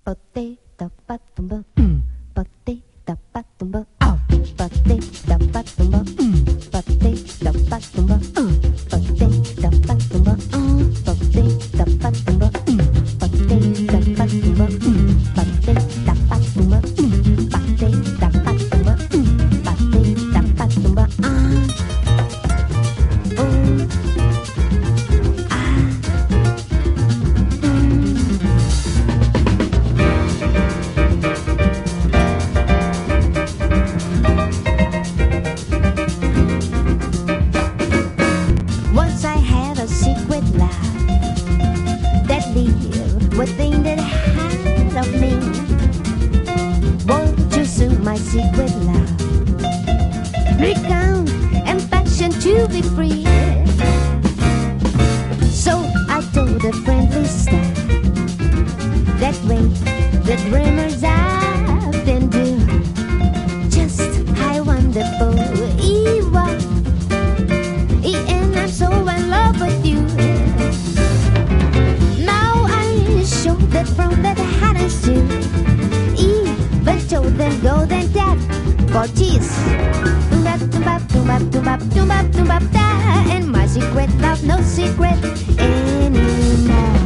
Once I had a secret love that lived within the heart of me. Won't you soon, my secret love? Recount and passion to be free. So I told a friendly star that way the dreamers often do. Just how wonderful it was. And I'm so in love with you. Now I show that from that heart and soon. Even told them golden death for tears. And my secret love, no secret anymore.